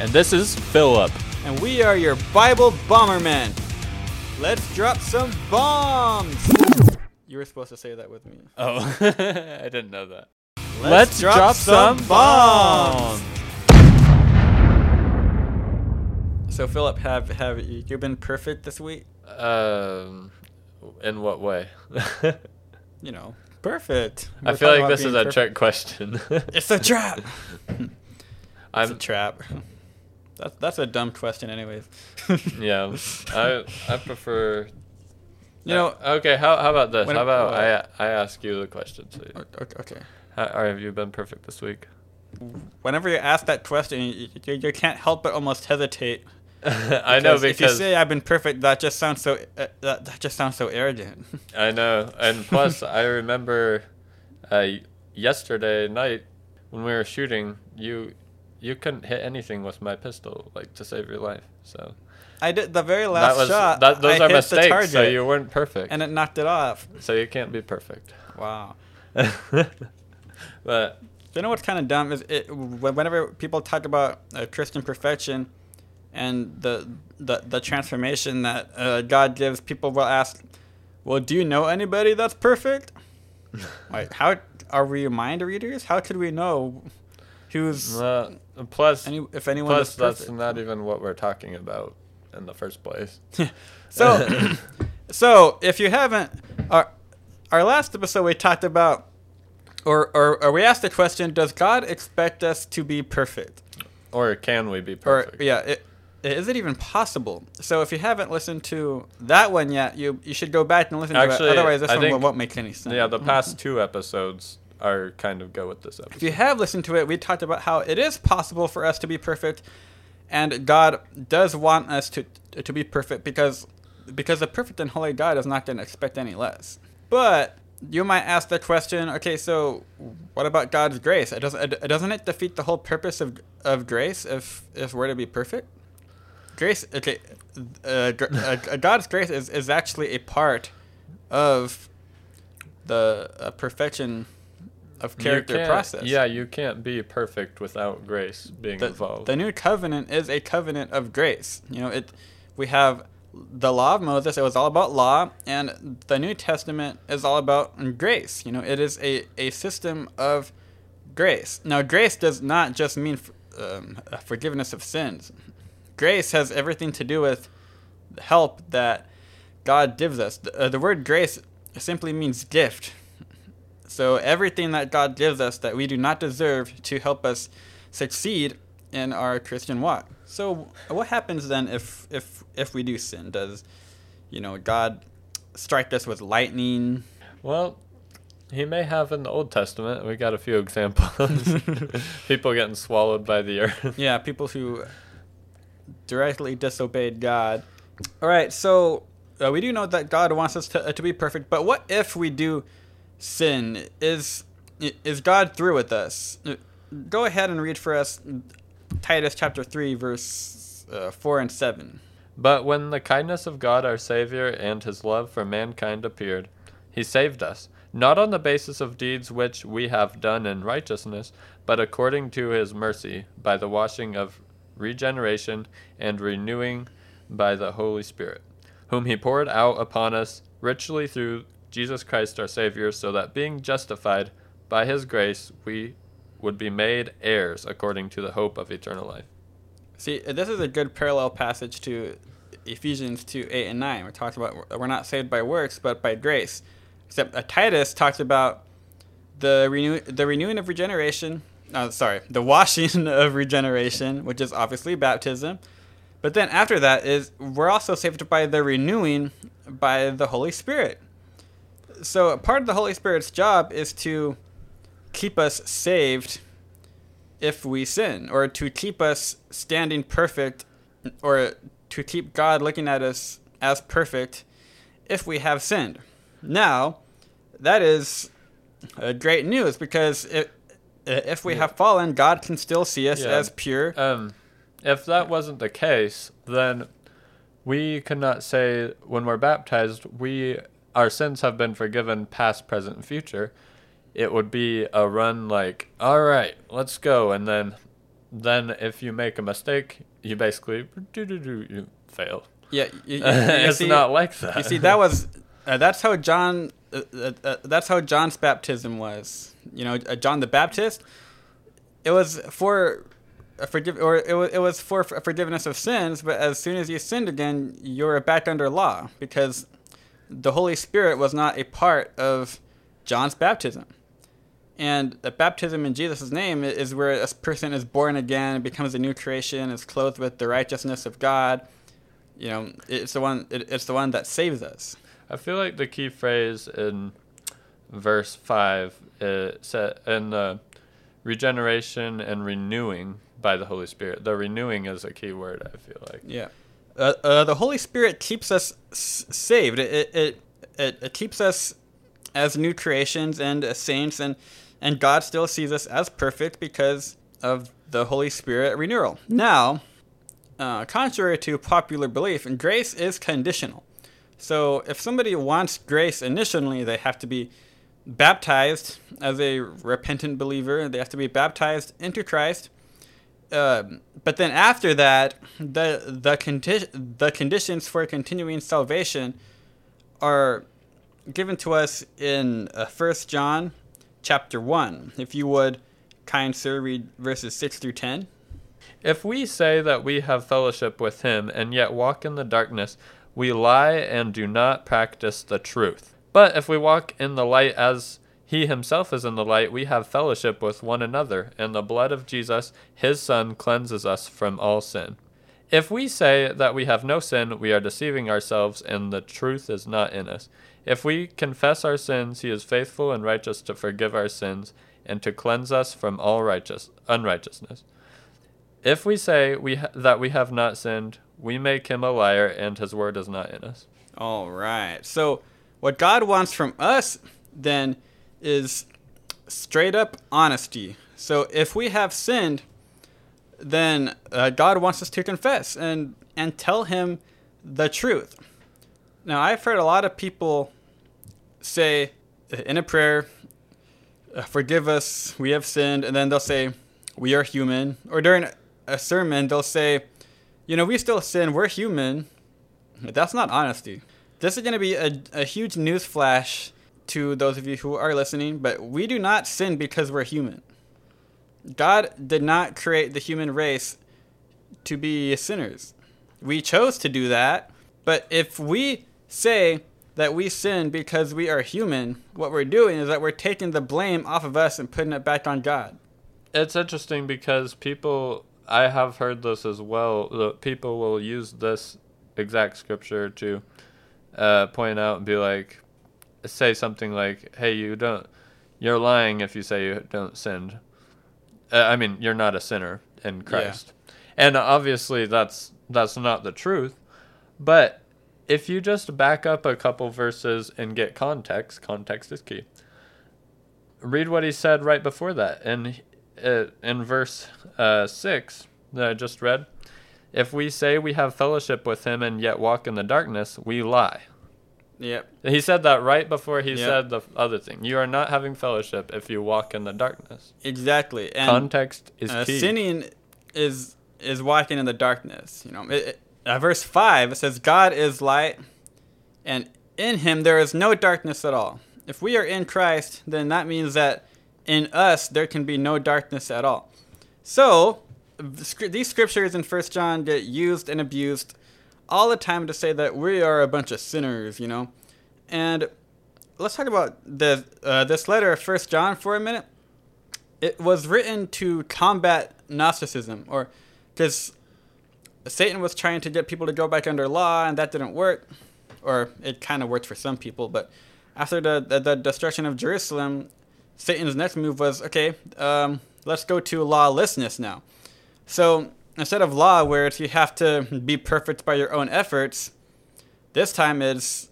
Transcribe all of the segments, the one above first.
And this is Philip. And we are your Bible Bombermen. Let's drop some bombs. You were supposed to say that with me. Oh, I didn't know that. Let's drop some bombs. So Philip, have you been perfect this week? In what way? You know, perfect. I feel like this is a trick question. It's a trap. It's a trap. That's a dumb question, anyways. Yeah, I prefer. You know. Okay, how about this? How about I ask you the question? So Okay. Have you been perfect this week? Whenever you ask that question, you can't help but almost hesitate. I know, because if you say I've been perfect, that just sounds so arrogant. I know, and plus I remember yesterday night when we were shooting, you couldn't hit anything with my pistol, like, to save your life. So I did the very last shot. Those are mistakes, so you weren't perfect. And it knocked it off. So you can't be perfect. Wow. But you know what's kind of dumb is whenever people talk about Christian perfection and the transformation that God gives, people will ask, well, do you know anybody that's perfect? Like, how are we mind readers? How could we know who's if anyone is perfect? That's not even what we're talking about in the first place. So if you haven't, our last episode we talked about, or we asked the question, does God expect us to be perfect? Or can we be perfect? Is it even possible? So if you haven't listened to that one yet, you should go back and listen to it. Otherwise, this one won't make any sense. Yeah, the past two episodes are kind of go with this episode. If you have listened to it, we talked about how it is possible for us to be perfect, and God does want us to be perfect because the perfect and holy God is not going to expect any less. But you might ask the question, okay, so what about God's grace? Doesn't it defeat the whole purpose of grace if we're to be perfect? Grace, okay, God's grace is actually a part of the perfection of character process. Yeah, you can't be perfect without grace being involved. The new covenant is a covenant of grace. You know, we have the law of Moses. It was all about law, and the New Testament is all about grace. You know, it is a system of grace. Now, grace does not just mean forgiveness of sins. Grace has everything to do with the help that God gives us. The word grace simply means gift. So everything that God gives us that we do not deserve to help us succeed in our Christian walk. So what happens then if we do sin? Does, God strike us with lightning? Well, he may have in the Old Testament. We got a few examples. People getting swallowed by the earth. Yeah, people who directly disobeyed God. All right, so we do know that God wants us to be perfect, but what if we do sin? Is God through with us? Go ahead and read for us Titus chapter 3, verse 4 and 7. But when the kindness of God our Savior and his love for mankind appeared, he saved us, not on the basis of deeds which we have done in righteousness, but according to his mercy, by the washing of regeneration and renewing by the Holy Spirit, whom he poured out upon us richly through Jesus Christ our Savior, so that being justified by his grace, we would be made heirs according to the hope of eternal life. See, this is a good parallel passage to Ephesians 2, 8 and 9. We're talking about we're not saved by works, but by grace. Except Titus talks about the renewing of regeneration. The washing of regeneration, which is obviously baptism. But then after that we're also saved by the renewing by the Holy Spirit. So part of the Holy Spirit's job is to keep us saved if we sin, or to keep us standing perfect, or to keep God looking at us as perfect if we have sinned. Now, that is great news, because if we have fallen, God can still see us as pure. If that wasn't the case, then we could not say when we're baptized, our sins have been forgiven past, present, and future. It would be a run like, all right, let's go. And then then if you make a mistake, you basically you fail. Yeah, It's not like that. You see, that was that's how John. That's how John's baptism was. John the Baptist. It was for it was for forgiveness of sins. But as soon as you sinned again, you were back under law because the Holy Spirit was not a part of John's baptism. And a baptism in Jesus' name is where a person is born again, becomes a new creation, is clothed with the righteousness of God. It's the one. It's the one that saves us. I feel like the key phrase in verse 5 said in the regeneration and renewing by the Holy Spirit. The renewing is a key word, I feel like. Yeah. The Holy Spirit keeps us saved. It keeps us as new creations and as saints, and God still sees us as perfect because of the Holy Spirit renewal. Now, contrary to popular belief, grace is conditional. So if somebody wants grace initially, they have to be baptized as a repentant believer. They have to be baptized into Christ. But then after that, the conditions for continuing salvation are given to us in 1 John chapter 1. If you would, kind sir, read verses 6 through 10. If we say that we have fellowship with him and yet walk in the darkness, we lie and do not practice the truth. But if we walk in the light as he himself is in the light, we have fellowship with one another, and the blood of Jesus, his Son, cleanses us from all sin. If we say that we have no sin, we are deceiving ourselves, and the truth is not in us. If we confess our sins, he is faithful and righteous to forgive our sins and to cleanse us from all unrighteousness. If we say that we have not sinned, we make him a liar, and his word is not in us. All right. So what God wants from us then is straight up honesty. So if we have sinned, then God wants us to confess and tell him the truth. Now, I've heard a lot of people say in a prayer, forgive us, we have sinned, and then they'll say, we are human. Or during a sermon, they'll say, we still sin, we're human. That's not honesty. This is going to be a huge news flash to those of you who are listening, but we do not sin because we're human. God did not create the human race to be sinners. We chose to do that, but if we say that we sin because we are human, what we're doing is that we're taking the blame off of us and putting it back on God. It's interesting because I have heard this as well, people will use this exact scripture to point out and be like, say something like, hey, you're lying if you say you don't sin. You're not a sinner in Christ. Yeah. And obviously that's not the truth. But if you just back up a couple verses and get context is key. Read what he said right before that. In verse 6 that I just read, if we say we have fellowship with him and yet walk in the darkness, we lie. Yep. He said that right before he said the other thing. You are not having fellowship if you walk in the darkness. Exactly. And context is key. Sinning is walking in the darkness. Verse 5, it says, God is light, and in him there is no darkness at all. If we are in Christ, then that means that in us there can be no darkness at all. So, these scriptures in 1 John get used and abused all the time to say that we are a bunch of sinners, And let's talk about this letter of 1 John for a minute. It was written to combat Gnosticism, or because Satan was trying to get people to go back under law, and that didn't work. Or it kind of worked for some people, but after the destruction of Jerusalem, Satan's next move was, okay, let's go to lawlessness now. So instead of law, where you have to be perfect by your own efforts, this time it's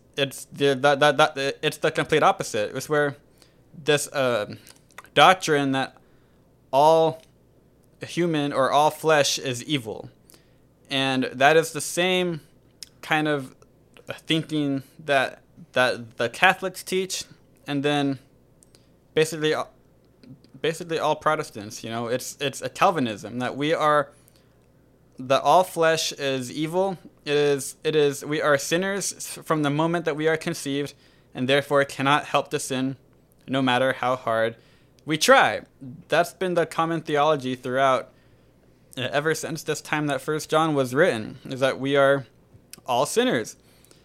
the complete opposite. It's where this doctrine that all human or all flesh is evil, and that is the same kind of thinking that the Catholics teach, and then basically basically all Protestants. It's a Calvinism that that all flesh is evil. We are sinners from the moment that we are conceived, and therefore cannot help to sin, no matter how hard we try. That's been the common theology throughout, ever since this time that First John was written, is that we are all sinners.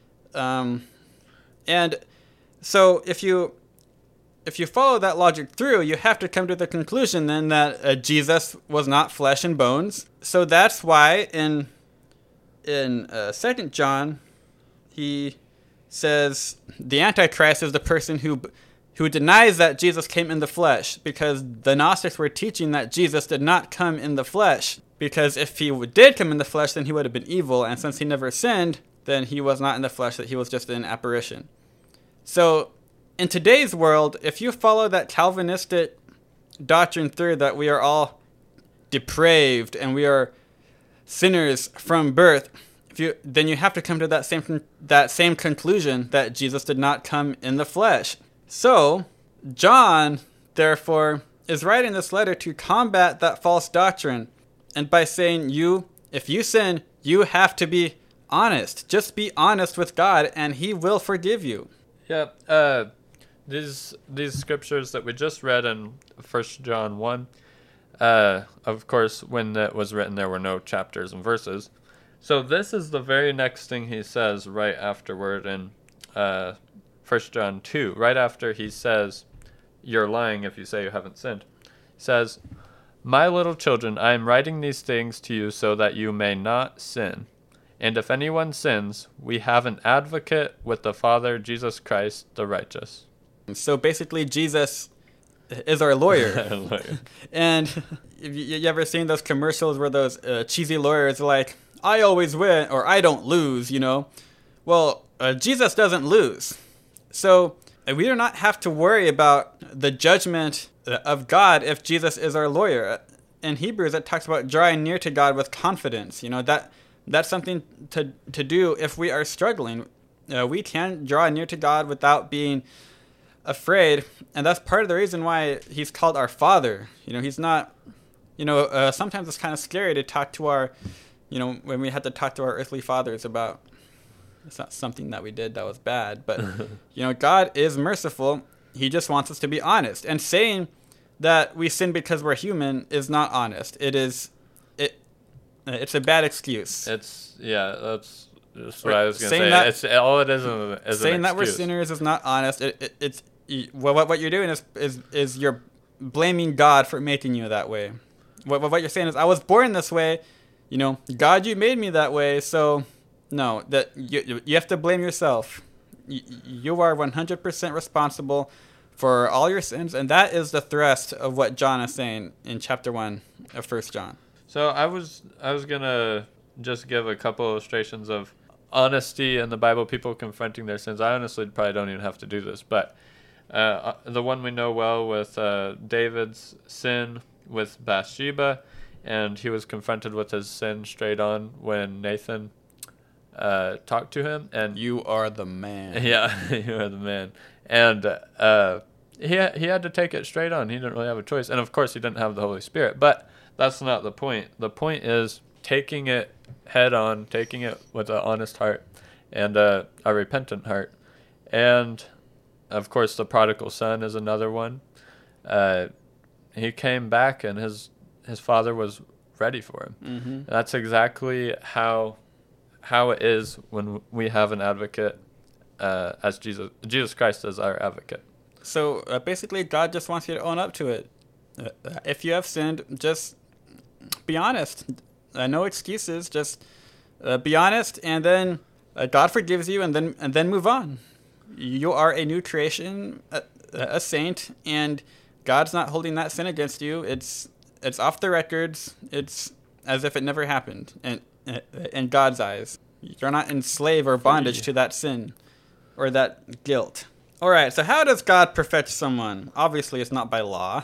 And so if you follow that logic through, you have to come to the conclusion then that Jesus was not flesh and bones. So that's why in 2 John, he says the Antichrist is the person who denies that Jesus came in the flesh, because the Gnostics were teaching that Jesus did not come in the flesh, because if he did come in the flesh, then he would have been evil, and since he never sinned, then he was not in the flesh, that he was just an apparition. So in today's world, if you follow that Calvinistic doctrine through, that we are all depraved and we are sinners from birth, then you have to come to that same conclusion, that Jesus did not come in the flesh. So John, therefore, is writing this letter to combat that false doctrine, and by saying if you sin, you have to be honest. Just be honest with God, and He will forgive you. Yeah. These scriptures that we just read in 1 John 1, of course, when that was written, there were no chapters and verses. So this is the very next thing he says right afterward in 1 John 2. Right after he says, you're lying if you say you haven't sinned. He says, my little children, I am writing these things to you so that you may not sin. And if anyone sins, we have an advocate with the Father, Jesus Christ, the righteous. So basically, Jesus is our lawyer. And you ever seen those commercials where those cheesy lawyers are like, I always win, or I don't lose, Well, Jesus doesn't lose. So we do not have to worry about the judgment of God if Jesus is our lawyer. In Hebrews, it talks about drawing near to God with confidence. That's something to do if we are struggling. We can draw near to God without being afraid, and that's part of the reason why He's called our Father. He's not, sometimes it's kind of scary to talk to our, when we had to talk to our earthly fathers about, it's not something that we did that was bad, but, God is merciful. He just wants us to be honest, and saying that we sin because we're human is not honest. It's a bad excuse. That's what I was going to say. It's all it is saying that we're sinners is not honest. What you're doing is you're blaming God for making you that way. What you're saying is, I was born this way, God, you made me that way. So no, that you have to blame yourself. You are 100% responsible for all your sins, and that is the thrust of what John is saying in chapter 1 of 1 John. So I was gonna just give a couple illustrations of honesty in the Bible, people confronting their sins. I honestly probably don't even have to do this, but the one we know well with David's sin with Bathsheba, and he was confronted with his sin straight on when Nathan talked to him, and you are the man. Yeah, you are the man, and he had to take it straight on. He didn't really have a choice, and of course he didn't have the Holy Spirit, but that's not the point. The point is taking it head on, taking it with an honest heart and a repentant heart. And, of course, the prodigal son is another one. He came back and his father was ready for him. Mm-hmm. That's exactly how it is when we have an advocate as Jesus Christ as our advocate. So, basically, God just wants you to own up to it. If you have sinned, just be honest. No excuses. Just be honest, and then God forgives you, and then move on. You are a new creation, a saint, and God's not holding that sin against you. It's off the records. It's as if it never happened. And in God's eyes, you're not in slave or bondage to that sin or that guilt. All right. So how does God perfect someone? Obviously, it's not by law.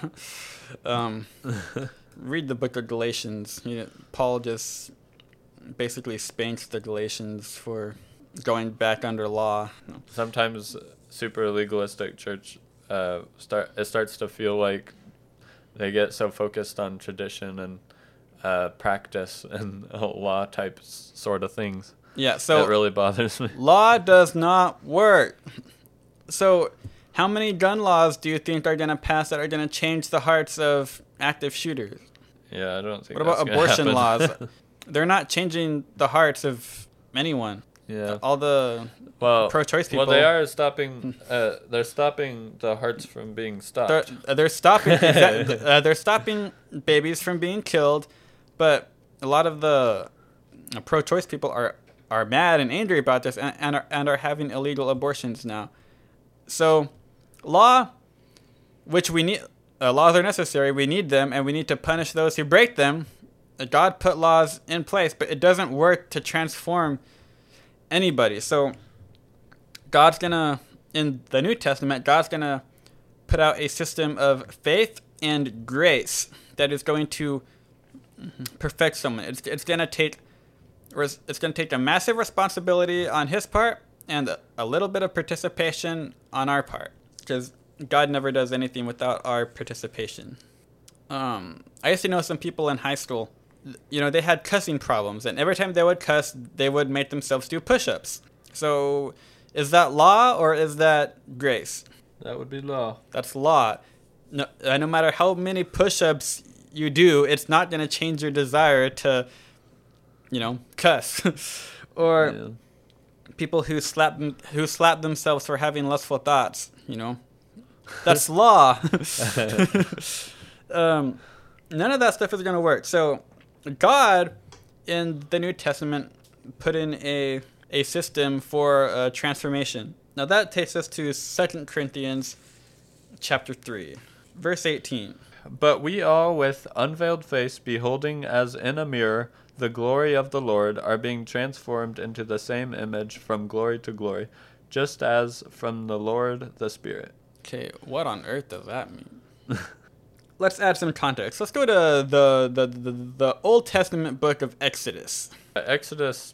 Read the book of Galatians. Paul just basically spanks the Galatians for going back under law. Sometimes super legalistic church starts to feel like They get so focused on tradition and practice and law type sort of things. Yeah, so it really bothers me. Law does not work. So how many gun laws do you think are going to pass that are going to change the hearts of active shooters? Yeah, I don't think. What about abortion laws? They're not changing the hearts of anyone. Yeah. All the pro-choice people. Well, they are stopping. They're stopping the hearts from being stopped. They're stopping. They're stopping babies from being killed, but a lot of the pro-choice people are mad and angry about this and are having illegal abortions now. So, law, which we need, laws are necessary. We need them, and we need to punish those who break them. God put laws in place, but it doesn't work to transform anybody. So God's gonna, in the New Testament, God's gonna put out a system of faith and grace that is going to perfect someone. It's gonna take a massive responsibility on His part and a little bit of participation on our part, because God never does anything without our participation. I used to know some people in high school. You know, they had cussing problems, and every time they would cuss, they would make themselves do push-ups. So, is that law or is that grace? That would be law. That's law. No matter how many push-ups you do, it's not going to change your desire to, cuss. Or people who slap themselves for having lustful thoughts. That's law. None of that stuff is going to work. So God, in the New Testament, put in a system for transformation. Now that takes us to 2 Corinthians chapter 3, verse 18. But we all, with unveiled face, beholding as in a mirror the glory of the Lord, are being transformed into the same image from glory to glory, just as from the Lord the Spirit. Okay, what on earth does that mean? Let's add some context. Let's go to the Old Testament book of Exodus. Exodus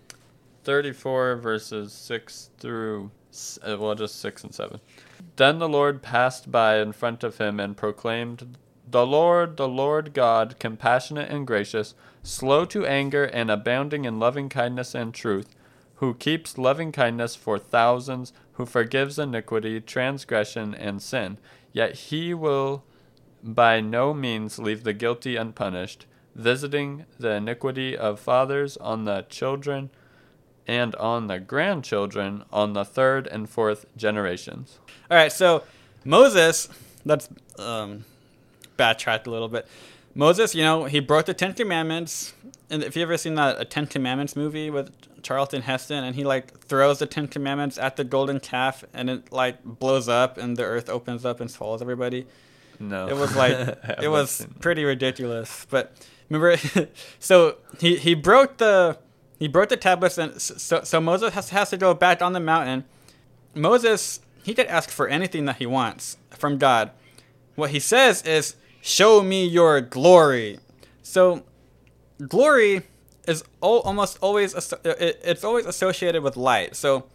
34 verses 6 through, just 6 and 7. Then the Lord passed by in front of him and proclaimed, the Lord God, compassionate and gracious, slow to anger and abounding in loving kindness and truth, who keeps loving kindness for thousands, who forgives iniquity, transgression, and sin. Yet he will by no means leave the guilty unpunished, visiting the iniquity of fathers on the children and on the grandchildren on the third and fourth generations. All right, so Moses, let's backtrack a little bit. Moses, he broke the 10 Commandments. And if you ever seen that 10 Commandments movie with Charlton Heston, and he throws the 10 Commandments at the golden calf, and it blows up, and the earth opens up and swallows everybody. No, it was it was pretty ridiculous. But remember, so he broke the tablets, and so Moses has to go back on the mountain. Moses, he could ask for anything that he wants from God. What he says is, "Show me your glory." So glory is almost always it's always associated with light. So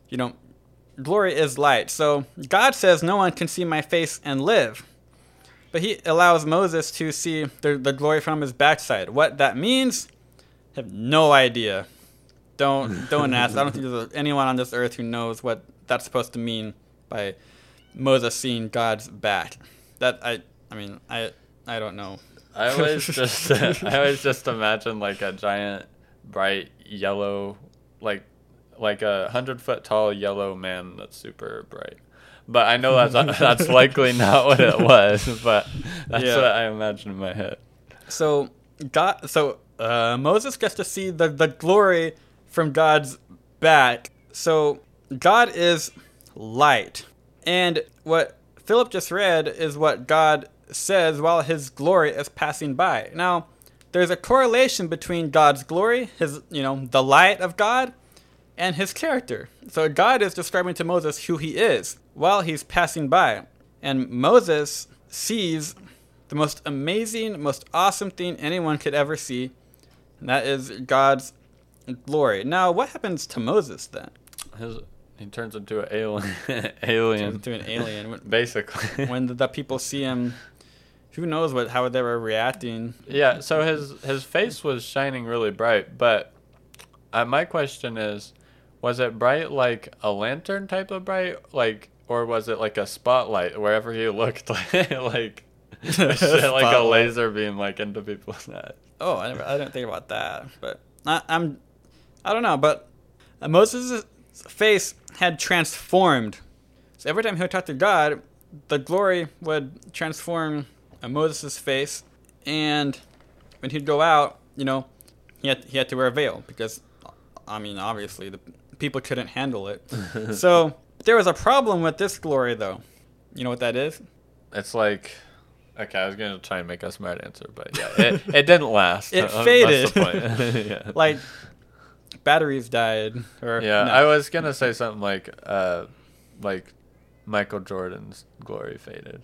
glory is light. So God says, "No one can see my face and live." But he allows Moses to see the glory from his backside. What that means, I have no idea. Don't ask. I don't think there's anyone on this earth who knows what that's supposed to mean by Moses seeing God's back. That I don't know. I always just imagine a giant, bright yellow, like a 100-foot tall yellow man that's super bright. But I know that's likely not what it was. But that's what I imagine in my head. So Moses gets to see the glory from God's back. So God is light, and what Philip just read is what God says while His glory is passing by. Now, there's a correlation between God's glory, the light of God, and His character. So God is describing to Moses who He is while He's passing by. And Moses sees the most amazing, most awesome thing anyone could ever see, and that is God's glory. Now, what happens to Moses then? He turns into an alien. Turns into an alien. Basically. When the people see him, who knows how they were reacting. Yeah, so his face was shining really bright, but my question is, was it bright like a lantern type of bright, like, or was it like a spotlight wherever he looked, like like a laser beam like into people's eyes? Oh, I didn't think about that, but I don't know, but Moses' face had transformed. So every time he would talk to God, the glory would transform Moses' face, and when he'd go out, he had to wear a veil because, obviously the people couldn't handle it. So there was a problem with this glory, though. You know what that is? It's like, okay, I was gonna try and make a smart answer, but yeah, it didn't last. It faded. That's the point. Yeah. Like batteries died, or yeah. no. I was gonna say something like Michael Jordan's glory faded.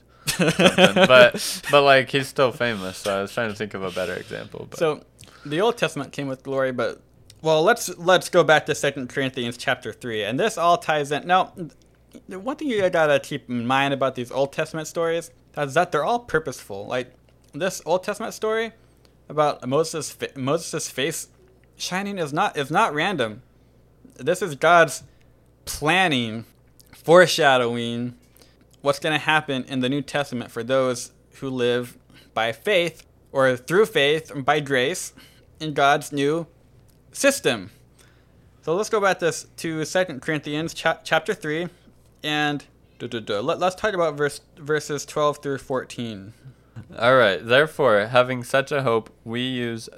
but like he's still famous, so I was trying to think of a better example. But. So the Old Testament came with glory, but let's go back to 2 Corinthians chapter 3, and this all ties in. Now, the one thing you gotta keep in mind about these Old Testament stories is that they're all purposeful. Like this Old Testament story about Moses' face shining is not random. This is God's planning, foreshadowing what's going to happen in the New Testament for those who live by faith or through faith or by grace in God's new system. So let's go back to 2 Corinthians chapter 3, and let's talk about verses 12 through 14. All right. Therefore, having such a hope, we use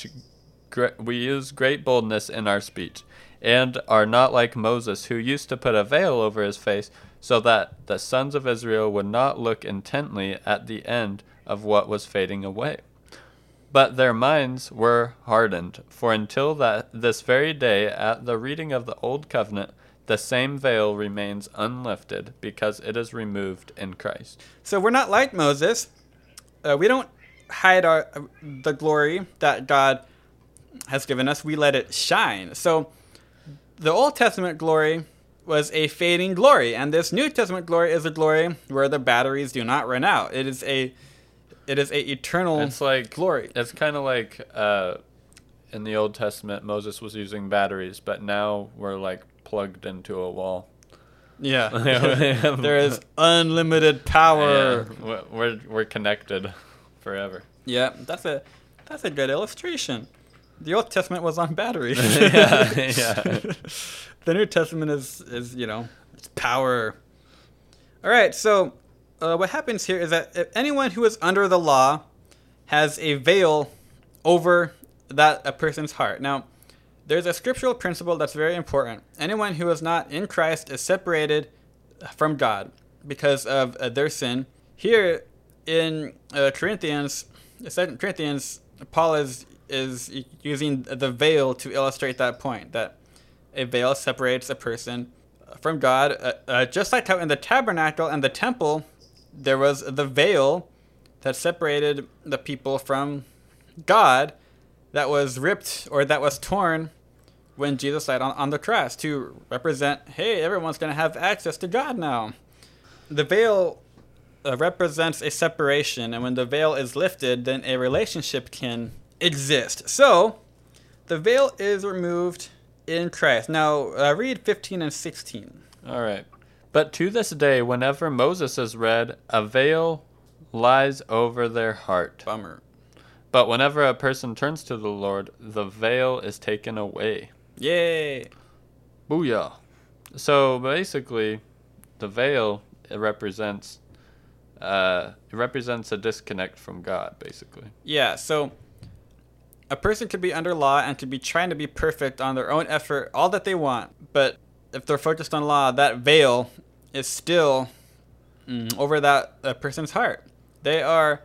great boldness in our speech, and are not like Moses, who used to put a veil over his face, so that the sons of Israel would not look intently at the end of what was fading away. But their minds were hardened, for until this very day, at the reading of the Old Covenant, the same veil remains unlifted, because it is removed in Christ. So we're not like Moses. We don't hide the glory that God has given us. We let it shine. So the Old Testament glory was a fading glory, and this New Testament glory is a glory where the batteries do not run out. It is a eternal glory. It's kind of like in the Old Testament, Moses was using batteries, but now we're like plugged into a wall. Yeah, there is unlimited power. Yeah, we're connected forever. Yeah, that's a good illustration. The Old Testament was on batteries. yeah. The New Testament is it's power. All right, so what happens here is that if anyone who is under the law has a veil over a person's heart. Now, there's a scriptural principle that's very important. Anyone who is not in Christ is separated from God because of their sin. Here in 2 Corinthians, Paul is using the veil to illustrate that point, that a veil separates a person from God. Just like how in the tabernacle and the temple, there was the veil that separated the people from God, that was ripped or that was torn when Jesus died on the cross to represent, hey, everyone's going to have access to God now. The veil represents a separation, and when the veil is lifted, then a relationship can exist. So, the veil is removed in Christ. Now, read 15 and 16. All right. But to this day, whenever Moses is read, a veil lies over their heart. Bummer. But whenever a person turns to the Lord, the veil is taken away. Yay! Booyah. So basically, the veil represents a disconnect from God, basically. Yeah, so a person could be under law and could be trying to be perfect on their own effort, all that they want. But if they're focused on law, that veil is still over that person's heart. They are,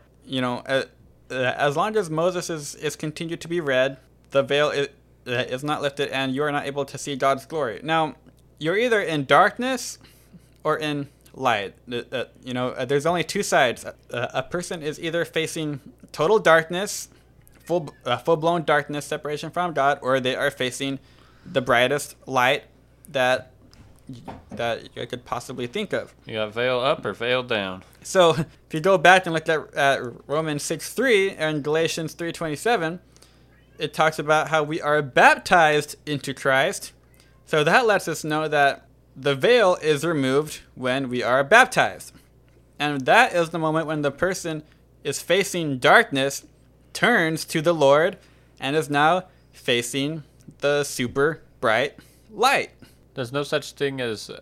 as long as Moses is continued to be read, the veil is not lifted, and you are not able to see God's glory. Now, you're either in darkness or in light. There's only two sides. A person is either facing total darkness, full-blown darkness, separation from God, or they are facing the brightest light that I could possibly think of. You got veil up or veil down. So if you go back and look at Romans 6:3 and Galatians 3:27, it talks about how we are baptized into Christ. So that lets us know that the veil is removed when we are baptized. And that is the moment when the person is facing darkness, turns to the Lord, and is now facing the super bright light. There's no such thing as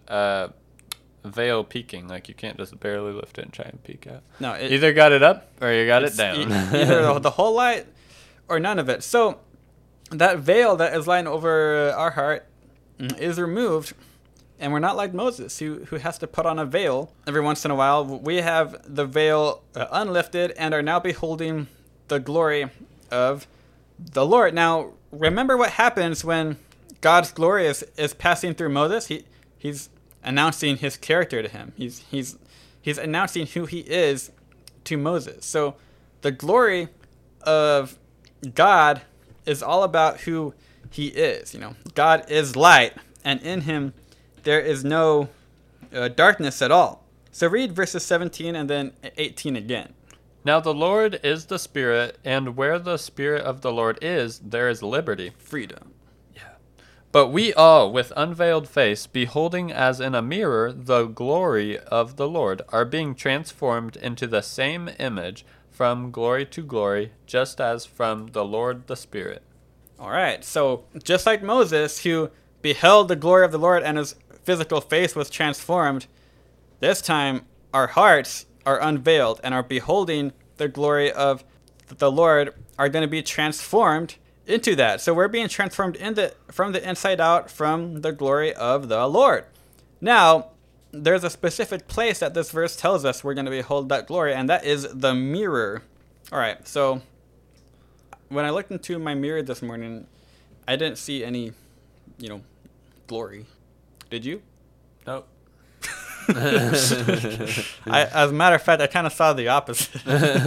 veil peeking. Like, you can't just barely lift it and try and peek out. No, either got it up or you got it down. Either the whole light or none of it. So that veil that is lying over our heart is removed, and we're not like Moses, who has to put on a veil every once in a while. We have the veil unlifted and are now beholding the glory of the Lord. Now, remember what happens when God's glory is passing through Moses. He's announcing his character to him. He's announcing who he is to Moses. So the glory of God is all about who he is. God is light, and in him there is no darkness at all. So read verses 17 and then 18 again. Now the Lord is the Spirit, and where the Spirit of the Lord is, there is liberty. Freedom. But we all, with unveiled face, beholding as in a mirror the glory of the Lord, are being transformed into the same image from glory to glory, just as from the Lord the Spirit. All right, so just like Moses, who beheld the glory of the Lord and his physical face was transformed, this time our hearts are unveiled and are beholding the glory of the Lord, are going to be transformed into that. So we're being transformed from the inside out from the glory of the Lord. Now, there's a specific place that this verse tells us we're going to behold that glory, and that is the mirror. All right, so when I looked into my mirror this morning, I didn't see any, glory. Did you? Nope. As a matter of fact, I kind of saw the opposite.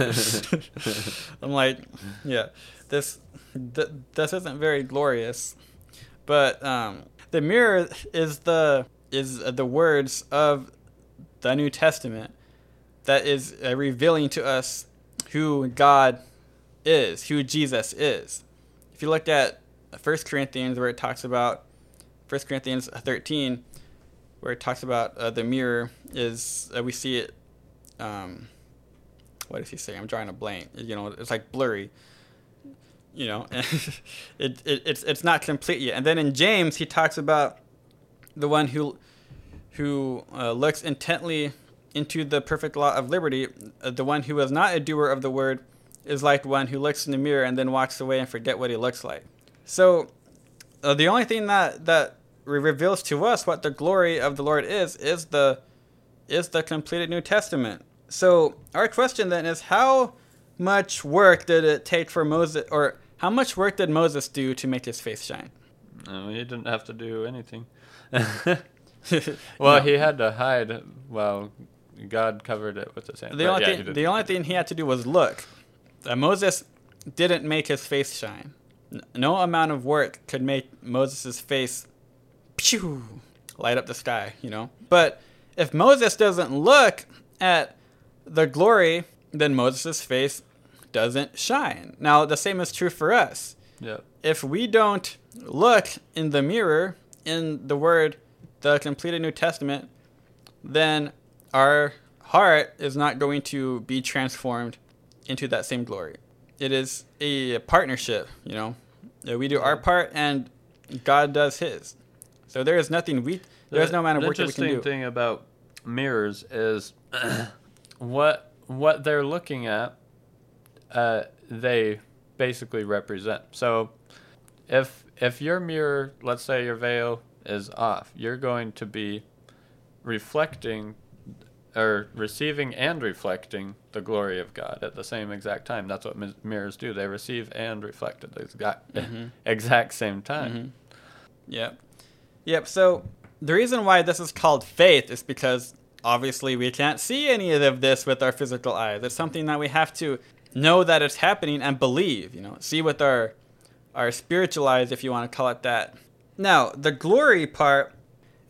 I'm like, yeah, this isn't very glorious. But the mirror is the words of the New Testament that is revealing to us who God is, who Jesus is. If you look at 1 Corinthians, where it talks about 1 Corinthians 13, where it talks about the mirror, is we see it. What does he say? I'm drawing a blank. It's like blurry. It's not complete yet. And then in James, he talks about the one who looks intently into the perfect law of liberty. The one who is not a doer of the word is like one who looks in the mirror and then walks away and forget what he looks like. So the only thing that reveals to us what the glory of the Lord is the completed New Testament. So our question then is, how much work did it take for Moses, or how much work did Moses do to make his face shine? No, he didn't have to do anything. Well, he had to hide while God covered it with his hand. The only thing he had to do was look. Moses didn't make his face shine. No amount of work could make Moses' face light up the sky, But if Moses doesn't look at the glory, then Moses' face doesn't shine. Now, the same is true for us. Yep. If we don't look in the mirror, in the Word, the completed New Testament, then our heart is not going to be transformed into that same glory. It is a partnership, We do our part and God does his. So there is nothing there's no amount of work that we can do. The interesting thing about mirrors is what they're looking at, they basically represent. So if your mirror, let's say your veil is off, you're going to be reflecting or receiving and reflecting the glory of God at the same exact time. That's what mirrors do. They receive and reflect at the exact same time. Mm-hmm. Yep. So the reason why this is called faith is because obviously we can't see any of this with our physical eyes. It's something that we have to know that it's happening and believe, see with our spiritual eyes, if you want to call it that. Now, the glory part,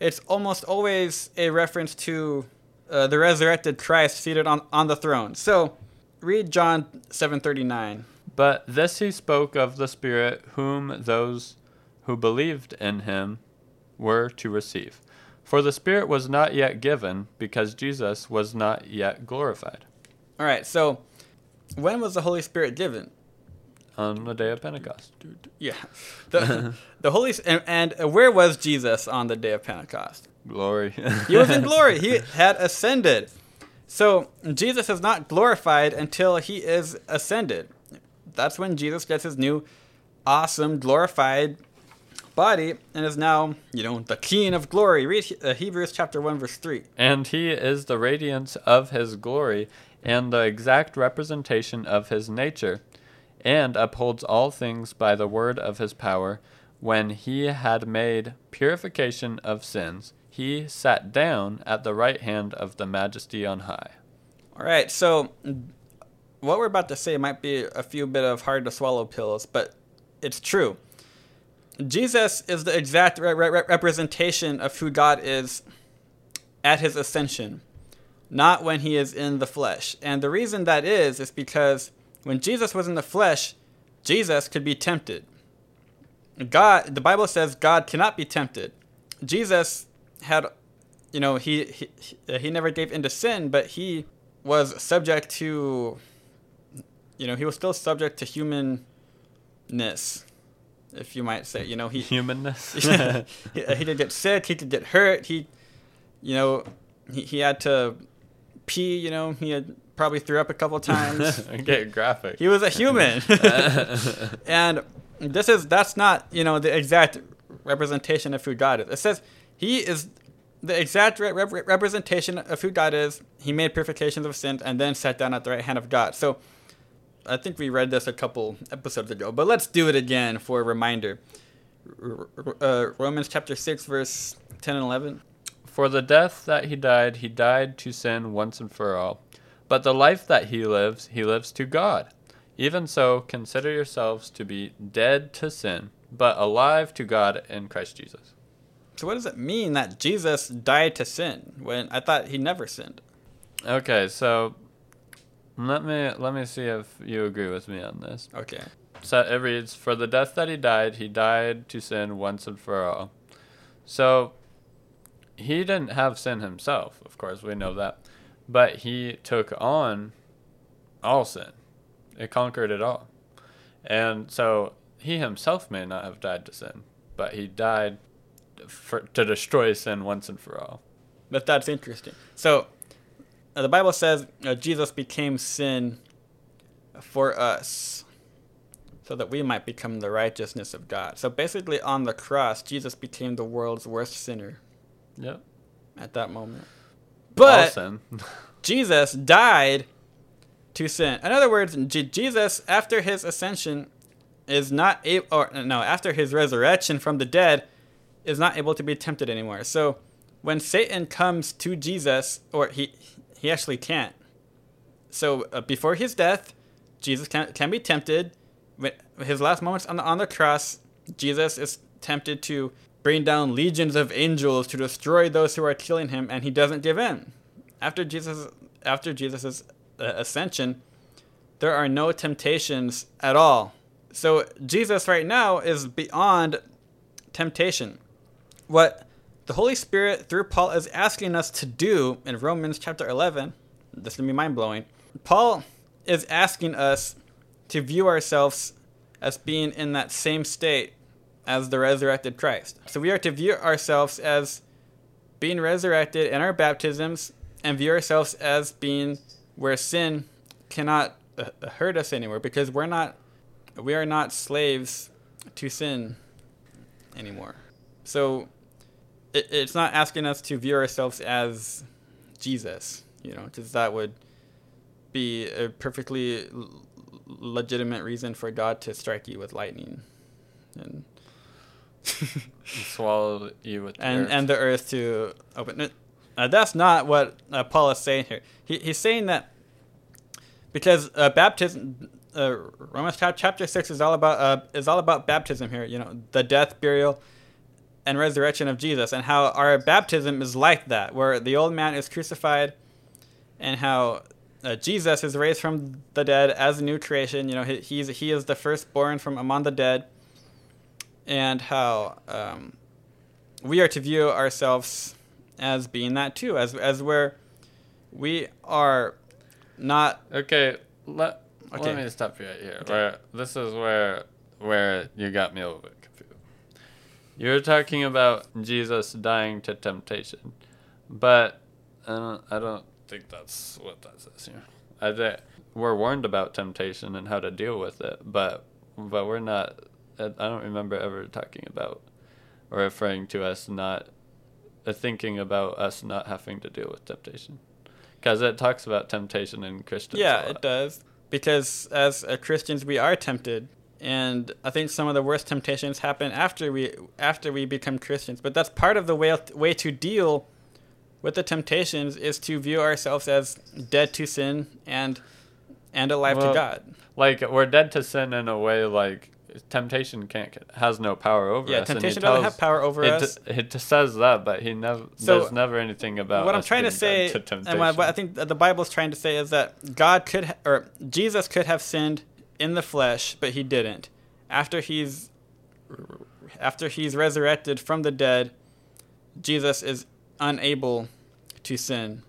it's almost always a reference to the resurrected Christ seated on the throne. So read John 7:39. But this he spoke of the Spirit, whom those who believed in him were to receive. For the Spirit was not yet given, because Jesus was not yet glorified. All right, so when was the Holy Spirit given? On the day of Pentecost. Yeah. The Holy and where was Jesus on the day of Pentecost? Glory. He was in glory. He had ascended. So Jesus is not glorified until he is ascended. That's when Jesus gets his new awesome glorified body and is now, the King of glory. Read Hebrews chapter 1 verse 3. And he is the radiance of his glory and the exact representation of his nature, and upholds all things by the word of his power. When he had made purification of sins, he sat down at the right hand of the Majesty on high. All right, so what we're about to say might be a few bit of hard to swallow pills, but it's true. Jesus is the exact representation of who God is at his ascension, not when he is in the flesh. And the reason that is because when Jesus was in the flesh, Jesus could be tempted. The Bible says God cannot be tempted. Jesus had, he never gave into sin, but he was subject to, he was still subject to humanness, if you might say. Humanness? He did get sick. He could get hurt. He had to pee. He had probably threw up a couple times. Get graphic. He was a human. And that's not, the exact representation of who God is. It says he is the exact representation of who God is. He made purifications of sins and then sat down at the right hand of God. So I think we read this a couple episodes ago, but let's do it again for a reminder. Romans chapter 6, verse 10 and 11. For the death that he died to sin once and for all. But the life that he lives to God. Even so, consider yourselves to be dead to sin, but alive to God in Christ Jesus. So what does it mean that Jesus died to sin when I thought he never sinned? Okay, so let me see if you agree with me on this. Okay. So it reads, for the death that he died to sin once and for all. So he didn't have sin himself, of course, we know that. But he took on all sin. It conquered it all. And so he himself may not have died to sin, but he died to destroy sin once and for all. But that's interesting. So the Bible says Jesus became sin for us so that we might become the righteousness of God. So basically on the cross, Jesus became the world's worst sinner. Yep. At that moment. But all sin. Jesus died to sin. In other words, Jesus, after his ascension, after his resurrection from the dead, is not able to be tempted anymore. So when Satan comes to Jesus, or he actually can't. So before his death, Jesus can be tempted. With his last moments on the cross, Jesus is tempted to bring down legions of angels to destroy those who are killing him, and he doesn't give in. After Jesus' ascension, there are no temptations at all. So Jesus right now is beyond temptation. What the Holy Spirit through Paul is asking us to do in Romans chapter 11, this is going to be mind-blowing. Paul is asking us to view ourselves as being in that same state as the resurrected Christ. So we are to view ourselves as being resurrected in our baptisms and view ourselves as being where sin cannot hurt us anymore, because we are not slaves to sin anymore. So it's not asking us to view ourselves as Jesus, because that would be a perfectly legitimate reason for God to strike you with lightning and swallow you with the earth. And the earth to open it. That's not what Paul is saying here. He's saying that because baptism, Romans chapter 6 is all about baptism here. The death, burial, and resurrection of Jesus, and how our baptism is like that, where the old man is crucified, and how Jesus is raised from the dead as a new creation. You know, he is the firstborn from among the dead, and how we are to view ourselves as being that too, as where we are not. Okay, let me stop you right here. Okay. Where this is where you got me a little bit confused. You're talking about Jesus dying to temptation, but I don't think that's what that says here. We're warned about temptation and how to deal with it, but we're not. I don't remember ever talking about or referring to us not thinking about us not having to deal with temptation, because it talks about temptation in Christians. Yeah, it does, because as Christians we are tempted, and I think some of the worst temptations happen after we become Christians. But that's part of the way to deal with the temptations, is to view ourselves as dead to sin and alive to God. Like, we're dead to sin in a way, like temptation has no power over us. Yeah, temptation doesn't have power over us. It says that, but there's never anything about what I'm us trying to being say, dead to and what I think the Bible is trying to say, is that Jesus could have sinned in the flesh, but he didn't. After he's resurrected from the dead, Jesus is unable to sin.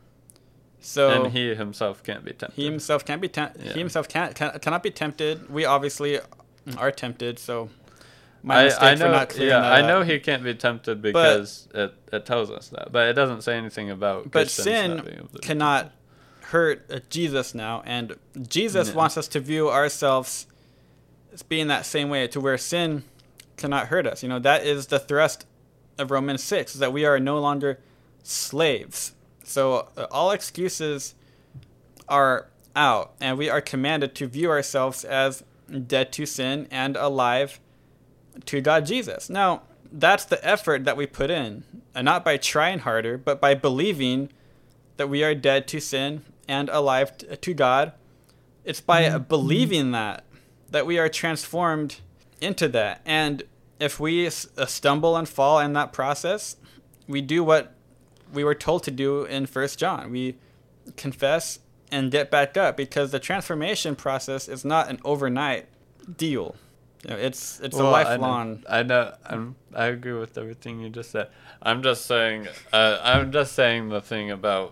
So and he himself can't be tempted. He himself can't be tempted. He himself cannot be tempted. We obviously are tempted. So my mistake for not clearing that up. I know he can't be tempted because it tells us that, but it doesn't say anything about. But sin cannot hurt Jesus now, and Jesus wants us to view ourselves as being that same way, to where sin cannot hurt us. You know, that is the thrust of Romans 6, is that we are no longer slaves. So all excuses are out, and we are commanded to view ourselves as dead to sin and alive to God Jesus. Now, that's the effort that we put in, and not by trying harder, but by believing that we are dead to sin and alive to God. It's by believing that we are transformed into that. And if we stumble and fall in that process, we do what we were told to do in 1 John. We confess and get back up, because the transformation process is not an overnight deal. You know, it's a lifelong. I know. I agree with everything you just said. I'm just saying the thing about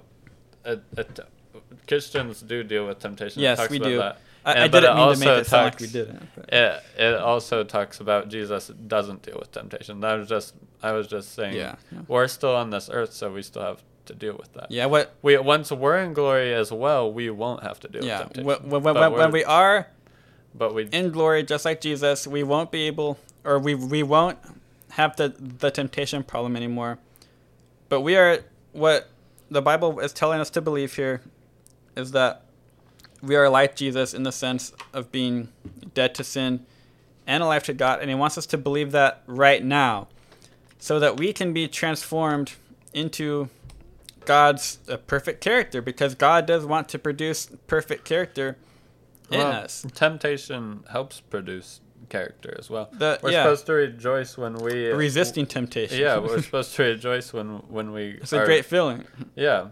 Christians do deal with temptation. Yes, we do. That. I didn't mean to make it sound like we didn't. It also talks about Jesus doesn't deal with temptation. I was just saying, we're still on this earth, so we still have to deal with that. Yeah. Once we're in glory as well, we won't have to deal with temptation. When we are, but we in glory, just like Jesus, we won't be able, or we won't have the temptation problem anymore. But we are, what the Bible is telling us to believe here is that we are like Jesus in the sense of being dead to sin and alive to God, and he wants us to believe that right now, so that we can be transformed into God's perfect character, because God does want to produce perfect character in us. Temptation helps produce character as well. We're supposed to rejoice when we resisting temptation. Yeah, we're supposed to rejoice when we. It's a great feeling. Yeah.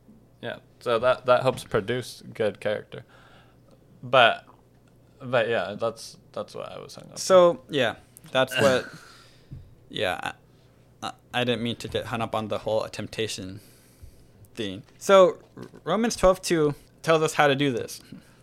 So that helps produce good character. But yeah, that's what I was hung up. So yeah, that's what. Yeah, I didn't mean to get hung up on the whole temptation thing. So Romans 12:2 tells us how to do this.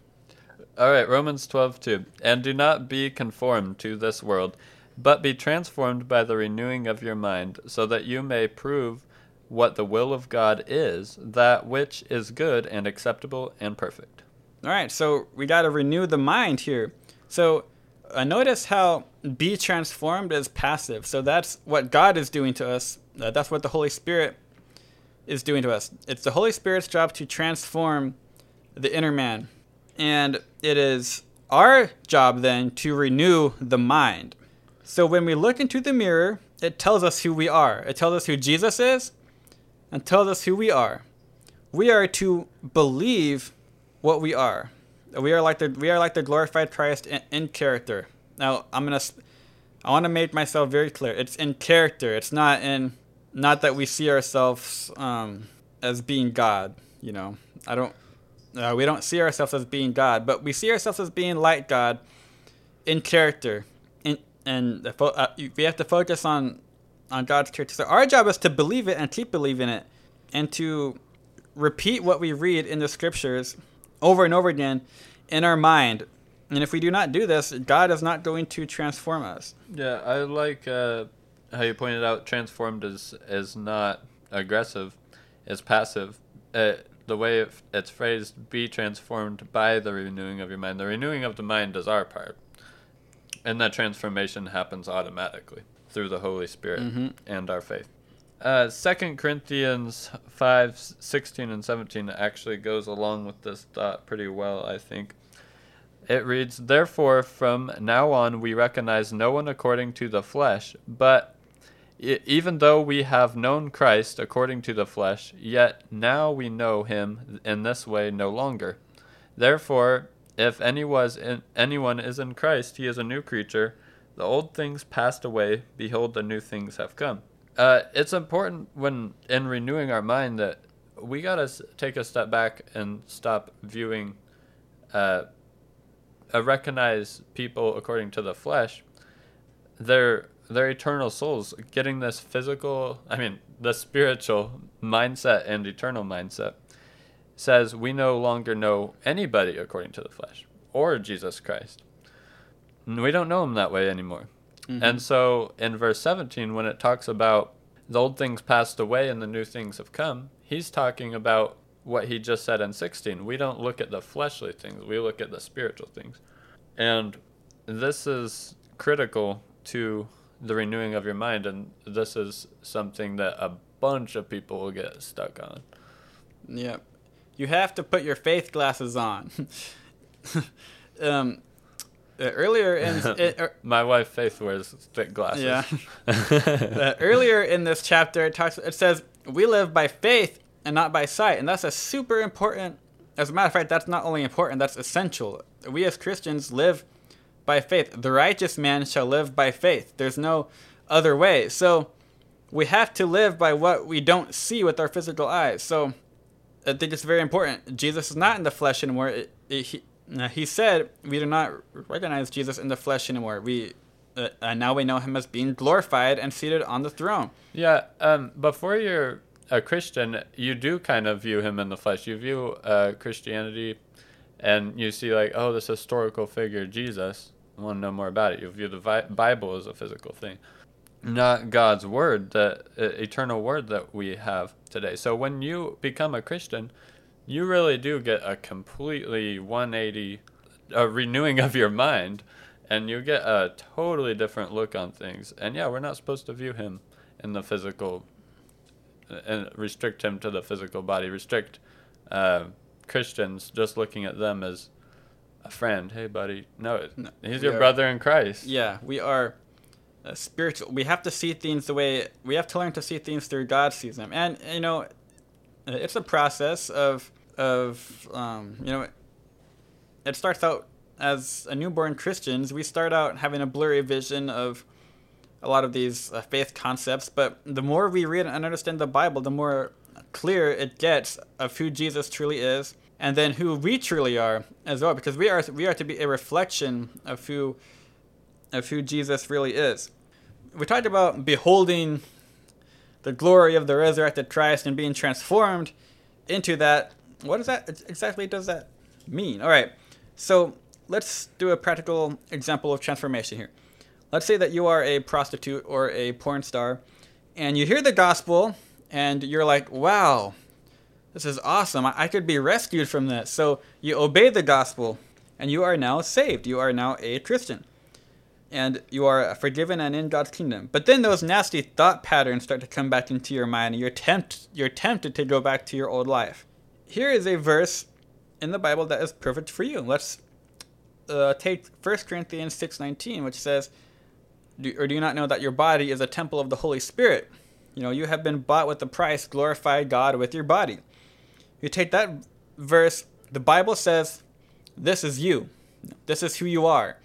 All right, Romans 12:2. And do not be conformed to this world, but be transformed by the renewing of your mind, so that you may prove what the will of God is, that which is good and acceptable and perfect. All right, so we got to renew the mind here. So notice how be transformed is passive. So that's what God is doing to us. That's what the Holy Spirit is doing to us. It's the Holy Spirit's job to transform the inner man. And it is our job then to renew the mind. So when we look into the mirror, it tells us who we are. It tells us who Jesus is and tells us who we are. We are to believe what we are. We are like the glorified Christ in character. Now, I'm I want to make myself very clear. It's in character. It's not that we see ourselves as being God. We don't see ourselves as being God, but we see ourselves as being like God in character. We have to focus on God's character. So our job is to believe it and keep believing it, and to repeat what we read in the scriptures over and over again in our mind. And if we do not do this, God is not going to transform us. Yeah, I like how you pointed out transformed is not aggressive, it's passive. The way it's phrased, be transformed by the renewing of your mind. The renewing of the mind is our part. And that transformation happens automatically through the Holy Spirit and our faith. 2 Corinthians 5:16 and 17 actually goes along with this thought pretty well, I think. It reads, "Therefore, from now on we recognize no one according to the flesh, but even though we have known Christ according to the flesh, yet now we know him in this way no longer. Therefore, if anyone is in Christ, he is a new creature. The old things passed away. Behold, the new things have come." It's important when in renewing our mind that we got to take a step back and stop viewing, recognize people according to the flesh. Their eternal souls, getting this the spiritual mindset and eternal mindset says we no longer know anybody according to the flesh or Jesus Christ. We don't know him that way anymore. And so in verse 17, when it talks about the old things passed away and the new things have come, he's talking about what he just said in 16. We don't look at the fleshly things, we look at the spiritual things. And this is critical to the renewing of your mind, and this is something that a bunch of people will get stuck on. Yeah. You have to put your faith glasses on. Earlier in my wife Faith wears thick glasses. Yeah. Earlier in this chapter, it says we live by faith and not by sight, and that's a super important. As a matter of fact, that's not only important; that's essential. We as Christians live by faith. The righteous man shall live by faith. There's no other way. So we have to live by what we don't see with our physical eyes. So I think it's very important. Jesus is not in the flesh anymore. He said we do not recognize Jesus in the flesh anymore. Now we know him as being glorified and seated on the throne. Yeah, before you're a Christian, you do kind of view him in the flesh. You view Christianity and you see like, oh, this historical figure, Jesus. I want to know more about it. You view the Bible as a physical thing, not God's word, the eternal word that we have today. So when you become a Christian, you really do get a completely 180 renewing of your mind, and you get a totally different look on things. And yeah, we're not supposed to view him in the physical and restrict him to the physical body, restrict Christians just looking at them as a friend. Hey, buddy. No, he's your brother in Christ. Yeah, we are spiritual. We have to see things we have to learn to see things through God sees them. And, it's a process of it starts out as a newborn Christians. We start out having a blurry vision of a lot of these faith concepts, but the more we read and understand the Bible, the more clear it gets of who Jesus truly is, and then who we truly are as well, because we are to be a reflection of who Jesus really is. We talked about beholding the glory of the resurrected Christ and being transformed into that. What does that exactly does that mean? All right, so let's do a practical example of transformation here. Let's say that you are a prostitute or a porn star, and you hear the gospel, and you're like, wow, this is awesome. I could be rescued from this. So you obey the gospel, and you are now saved. You are now a Christian, and you are forgiven and in God's kingdom. But then those nasty thought patterns start to come back into your mind, and you're tempted to go back to your old life. Here is a verse in the Bible that is perfect for you. Let's take 1 Corinthians 6:19, which says, do you not know that your body is a temple of the Holy Spirit? You have been bought with a price. Glorify God with your body. You take that verse, the Bible says, this is you. This is who you are.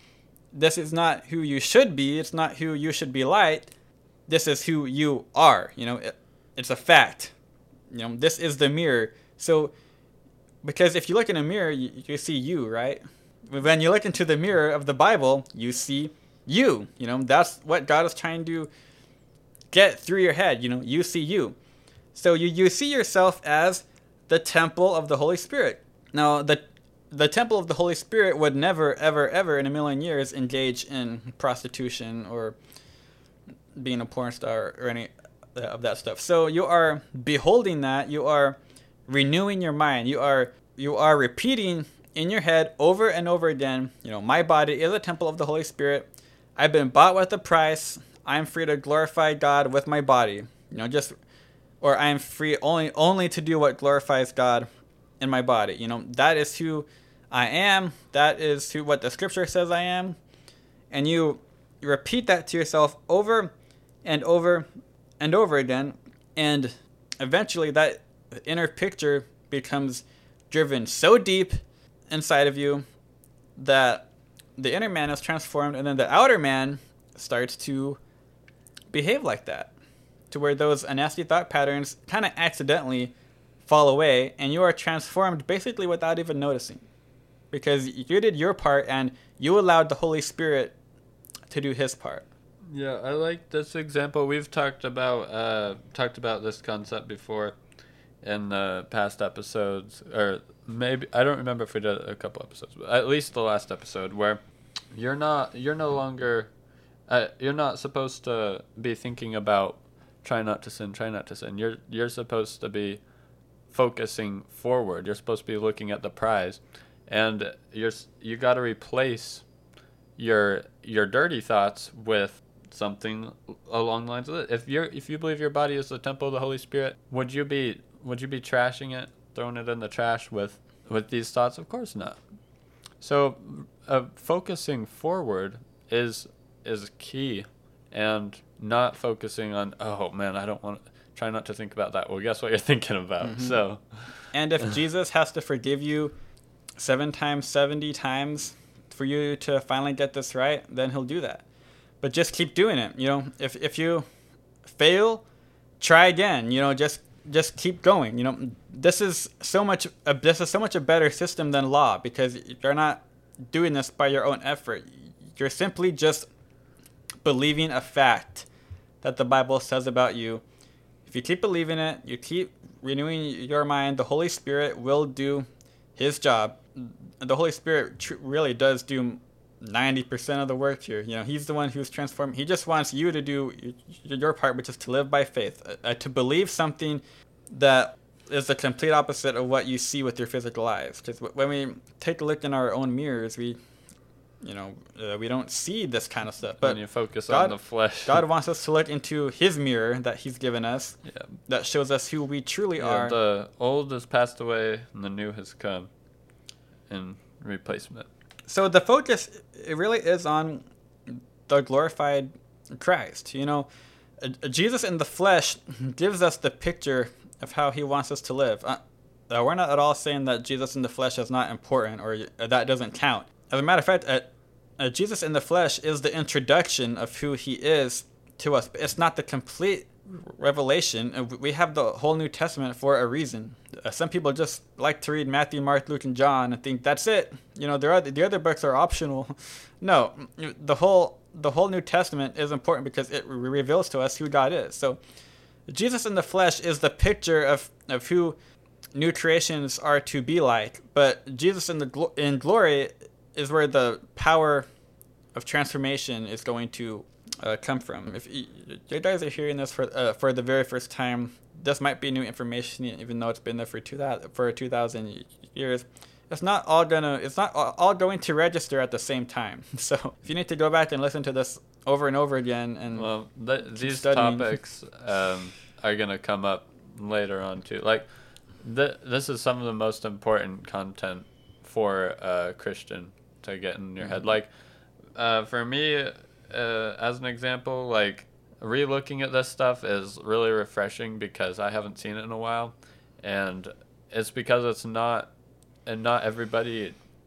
this is not who you should be. It's not who you should be like. This is who you are. It's a fact. This is the mirror. So, because if you look in a mirror, you see you, right? When you look into the mirror of the Bible, you see you. That's what God is trying to get through your head. You see you. So you see yourself as the temple of the Holy Spirit. Now, the temple of the Holy Spirit would never, ever, ever in a million years engage in prostitution or being a porn star or any of that stuff. So you are beholding that. You are renewing your mind. You are repeating in your head over and over again, my body is a temple of the Holy Spirit. I've been bought with a price. I'm free to glorify God with my body. Or I'm free only to do what glorifies God in my body. That is who I am. That is what the scripture says I am. And you repeat that to yourself over and over and over again. And eventually that inner picture becomes driven so deep inside of you that the inner man is transformed, and then the outer man starts to behave like that, to where those nasty thought patterns kind of accidentally fall away, and you are transformed basically without even noticing, because you did your part and you allowed the Holy Spirit to do his part. Yeah, I like this example. We've talked about this concept before in past episodes, or maybe I don't remember if we did a couple episodes, but at least the last episode, where you're no longer you're not supposed to be thinking about try not to sin. You're supposed to be focusing forward. You're supposed to be looking at the prize, and you got to replace your dirty thoughts with something along the lines of it. If you believe your body is the temple of the Holy Spirit, would you be trashing it, throwing it in the trash with these thoughts? Of course not. So focusing forward is key, and not focusing on, oh man, I don't want to, try not to think about that. Well, guess what you're thinking about. Mm-hmm. So, and if Jesus has to forgive you 7 times, 70 times for you to finally get this right, then he'll do that. But just keep doing it. If you fail, try again. Just keep going. This is so much a better system than law, because you're not doing this by your own effort. You're simply just believing a fact that the Bible says about you. If you keep believing it, you keep renewing your mind, the Holy Spirit will do his job. The Holy Spirit really does do 90% of the work here. He's the one who's transformed. He just wants you to do your part, which is to live by faith, to believe something that is the complete opposite of what you see with your physical eyes. Because when we take a look in our own mirrors, we don't see this kind of stuff. But when you focus on the flesh, God wants us to look into his mirror that he's given us, that shows us who we truly are. The old has passed away and the new has come in replacement. So the focus, it really is on the glorified Christ. Jesus in the flesh gives us the picture of how he wants us to live. We're not at all saying that Jesus in the flesh is not important or that doesn't count. As a matter of fact, Jesus in the flesh is the introduction of who he is to us. It's not the complete revelation. We have the whole New Testament for a reason. Some people just like to read Matthew, Mark, Luke, and John and think that's it. The other books are optional. No, the whole New Testament is important because it reveals to us who God is. So Jesus in the flesh is the picture of who new creations are to be like. But Jesus in glory is where the power of transformation is going to come from. If you guys are hearing this for the very first time, this might be new information, even though it's been there for 2,000 years. It's not all going to register at the same time. So if you need to go back and listen to this over and over again, and these topics are gonna come up later on too. Like this is some of the most important content for a Christian to get in your head. Like for me, as an example, like re-looking at this stuff is really refreshing because I haven't seen it in a while, and it's because it's not everybody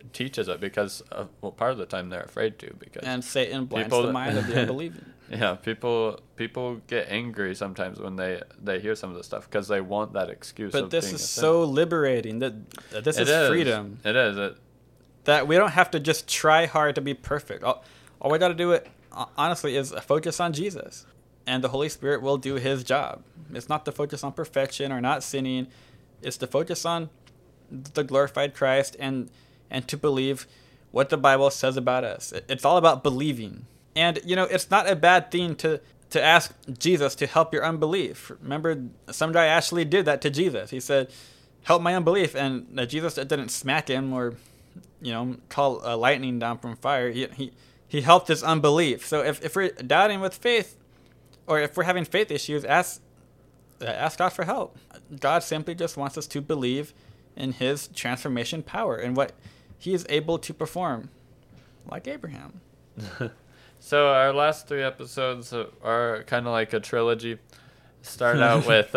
teaches it because part of the time they're afraid to, because And Satan blinds the mind of the unbelieving. Yeah, people get angry sometimes when they hear some of this stuff because they want that excuse. But of this being is a so liberating. That this is freedom. It is. That we don't have to just try hard to be perfect. All we got to do honestly is focus on Jesus, and the Holy Spirit will do His job. It's not to focus on perfection or not sinning. It's to focus on the glorified Christ and to believe what the Bible says about us. It's all about believing. And, it's not a bad thing to ask Jesus to help your unbelief. Remember, some guy actually did that to Jesus. He said, help my unbelief. And Jesus didn't smack him or, call lightning down from fire. He helped his unbelief. So if we're doubting with faith, or if we're having faith issues, ask God for help. God simply just wants us to believe in His transformation power and what He is able to perform, like Abraham. So our last 3 episodes are kind of like a trilogy. Start out with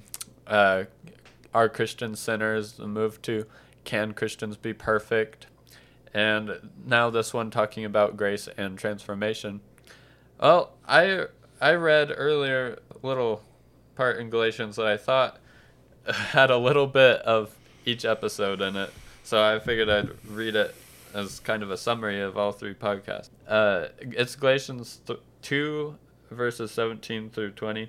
Are Christians Sinners? Move to Can Christians Be Perfect? And now this one talking about grace and transformation. Well, I read earlier a little part in Galatians that I thought had a little bit of each episode in it. So I figured I'd read it as kind of a summary of all 3 podcasts. It's Galatians 2, verses 17 through 20.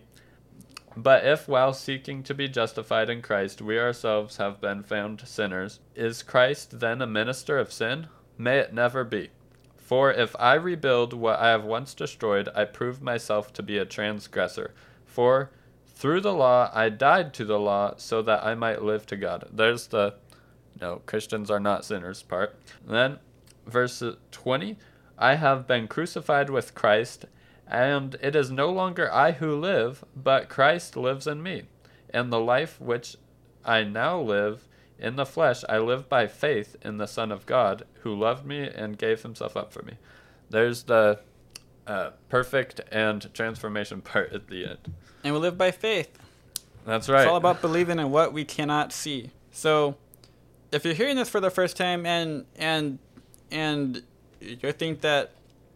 But if while seeking to be justified in Christ, we ourselves have been found sinners, is Christ then a minister of sin? May it never be. For if I rebuild what I have once destroyed, I prove myself to be a transgressor. For through the law I died to the law so that I might live to God. There's the no, Christians are not sinners part. And then verse 20, I have been crucified with Christ, and it is no longer I who live, but Christ lives in me. And the life which I now live in the flesh, I live by faith in the Son of God, who loved me and gave Himself up for me. There's the perfect and transformation part at the end. And we live by faith. That's right. It's all about believing in what we cannot see. So if you're hearing this for the first time and you think that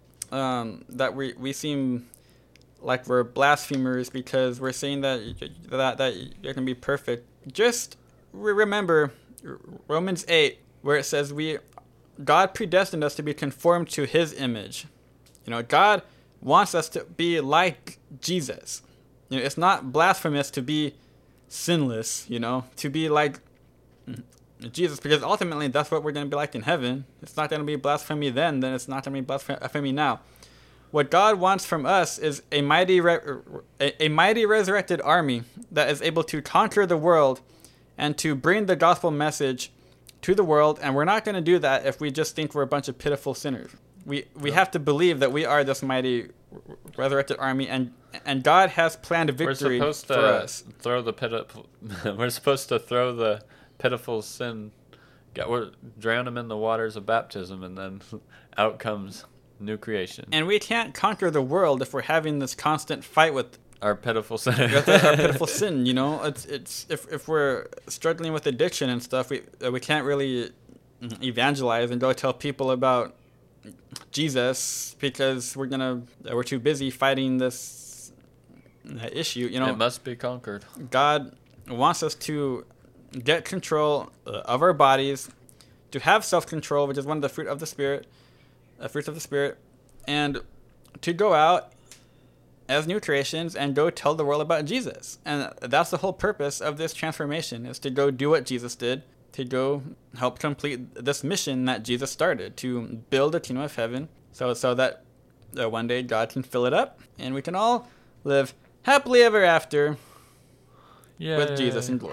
we seem like we're blasphemers because we're saying that you can be perfect, just remember Romans 8, where it says God predestined us to be conformed to His image. God wants us to be like Jesus. It's not blasphemous to be sinless, to be like Jesus, because ultimately that's what we're going to be like in heaven. It's not going to be blasphemy then it's not going to be blasphemy now. What God wants from us is a mighty resurrected army that is able to conquer the world and to bring the gospel message to the world, and we're not going to do that if we just think we're a bunch of pitiful sinners. We have to believe that we are this mighty resurrected army, and God has planned a victory for us. We're supposed to throw the pitiful sin, drown them in the waters of baptism, and then out comes new creation. And we can't conquer the world if we're having this constant fight with our pitiful sin. Our pitiful sin, it's if we're struggling with addiction and stuff, we can't really evangelize and go tell people about Jesus because we're too busy fighting this issue. It must be conquered. God wants us to get control of our bodies, to have self-control, which is one of the fruits of the Spirit, and to go out as new creations and go tell the world about Jesus. And that's the whole purpose of this transformation, is to go do what Jesus did, to go help complete this mission that Jesus started, to build a kingdom of heaven so that one day God can fill it up and we can all live happily ever after with Jesus in glory.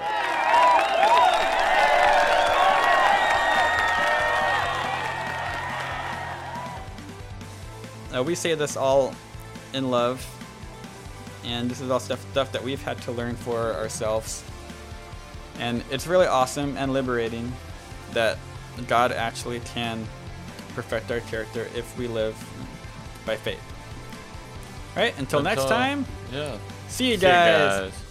We say this all in love, and this is all stuff that we've had to learn for ourselves. And it's really awesome and liberating that God actually can perfect our character if we live by faith. All right, until next time. Yeah. See you guys.